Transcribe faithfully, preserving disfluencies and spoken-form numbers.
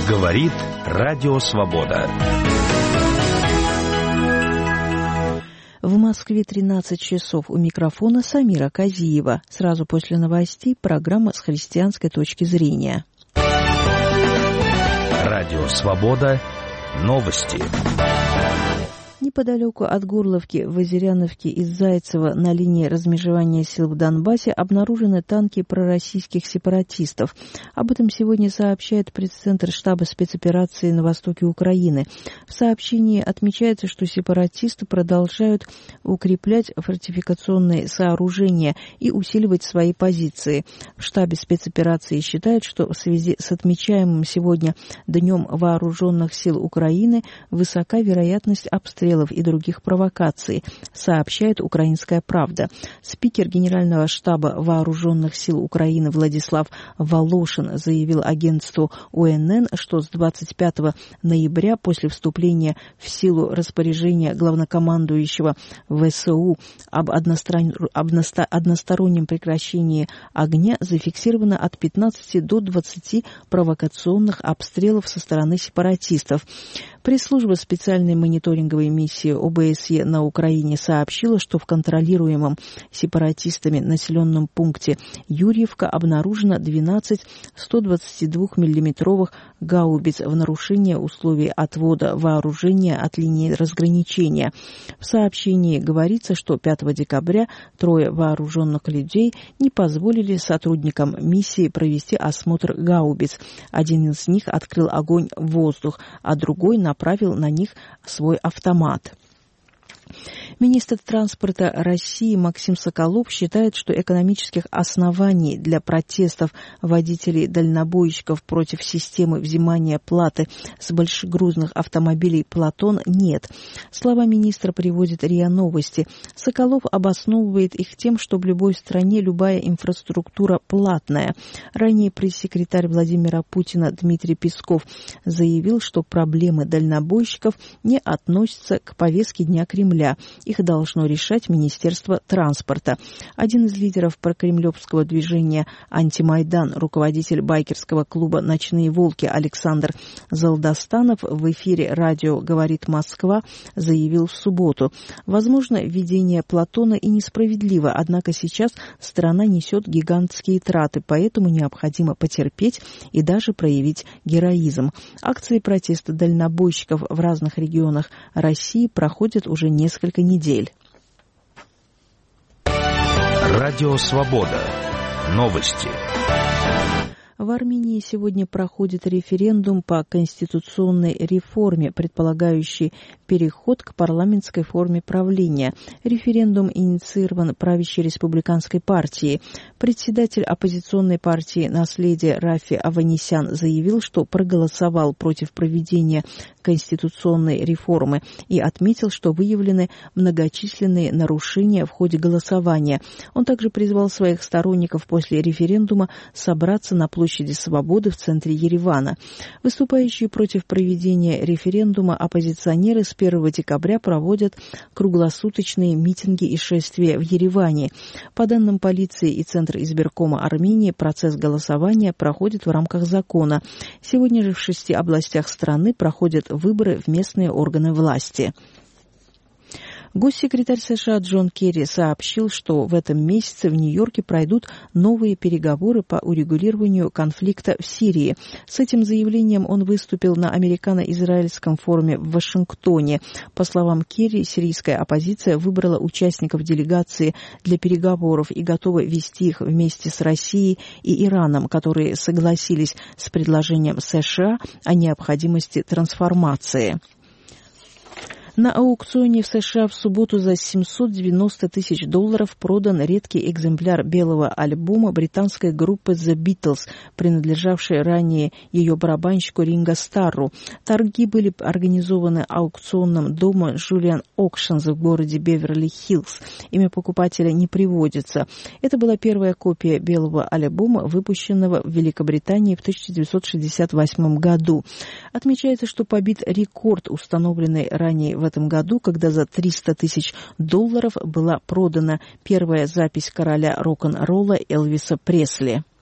Говорит Радио Свобода. В Москве тринадцать часов. У микрофона Самира Казиева. Сразу после новостей программа с христианской точки зрения. Радио Свобода. Новости. Неподалеку от Горловки, в Озеряновке и Зайцево на линии размежевания сил в Донбассе обнаружены танки пророссийских сепаратистов. Об этом сегодня сообщает пресс-центр штаба спецоперации на востоке Украины. В сообщении отмечается, что сепаратисты продолжают укреплять фортификационные сооружения и усиливать свои позиции. В штабе спецоперации считают, что в связи с отмечаемым сегодня Днем Вооруженных сил Украины высока вероятность обстрела и других провокаций, сообщает «Украинская правда». Спикер Генерального штаба Вооруженных сил Украины Владислав Волошин заявил агентству О Н Н, что с двадцать пятого ноября после вступления в силу распоряжения главнокомандующего В С У об одностороннем прекращении огня зафиксировано от пятнадцати до двадцати провокационных обстрелов со стороны сепаратистов. Пресс-служба специальной мониторинговой миссии О Б С Е на Украине сообщила, что в контролируемом сепаратистами населенном пункте Юрьевка обнаружено двенадцать сто двадцать два миллиметровых гаубиц в нарушение условий отвода вооружения от линии разграничения. В сообщении говорится, что пятого декабря трое вооруженных людей не позволили сотрудникам миссии провести осмотр гаубиц. Один из них открыл огонь в воздух, а другой направил на них свой автомат. Министр транспорта России Максим Соколов считает, что экономических оснований для протестов водителей-дальнобойщиков против системы взимания платы с большегрузных автомобилей «Платон» нет. Слова министра приводит РИА Новости. Соколов обосновывает их тем, что в любой стране любая инфраструктура платная. Ранее пресс-секретарь Владимира Путина Дмитрий Песков заявил, что проблемы дальнобойщиков не относятся к повестке Дня Кремля. Их должно решать Министерство транспорта. Один из лидеров прокремлевского движения «Антимайдан», руководитель байкерского клуба «Ночные волки» Александр Залдостанов в эфире радио «Говорит Москва» заявил в субботу: возможно, введение Платона и несправедливо, однако сейчас страна несет гигантские траты, поэтому необходимо потерпеть и даже проявить героизм. Акции протеста дальнобойщиков в разных регионах России проходят уже несколько несколько недель. Радио Свобода. Новости. В Армении сегодня проходит референдум по конституционной реформе, предполагающий переход к парламентской форме правления. Референдум инициирован правящей республиканской партией. Председатель оппозиционной партии «Наследие» Рафи Аванесян заявил, что проголосовал против проведения конституционной реформы и отметил, что выявлены многочисленные нарушения в ходе голосования. Он также призвал своих сторонников после референдума собраться на площади Свободы в центре Еревана. Выступающие против проведения референдума оппозиционеры с первого декабря проводят круглосуточные митинги и шествия в Ереване. По данным полиции и Центра избиркома Армении, процесс голосования проходит в рамках закона. Сегодня же в шести областях страны проходят выборы в местные органы власти. Госсекретарь США Джон Керри сообщил, что в этом месяце в Нью-Йорке пройдут новые переговоры по урегулированию конфликта в Сирии. С этим заявлением он выступил на американо-израильском форуме в Вашингтоне. По словам Керри, сирийская оппозиция выбрала участников делегации для переговоров и готова вести их вместе с Россией и Ираном, которые согласились с предложением США о необходимости трансформации. На аукционе в США в субботу за семьсот девяносто тысяч долларов продан редкий экземпляр белого альбома британской группы The Beatles, принадлежавшей ранее ее барабанщику Ринго Старру. Торги были организованы аукционным домом Julian Auctions в городе Беверли-Хиллз. Имя покупателя не приводится. Это была первая копия белого альбома, выпущенного в Великобритании в тысяча девятьсот шестьдесят восьмом году. Отмечается, что побит рекорд, установленный ранее в этом году, когда за триста тысяч долларов была продана первая запись короля рок-н-ролла Элвиса Пресли.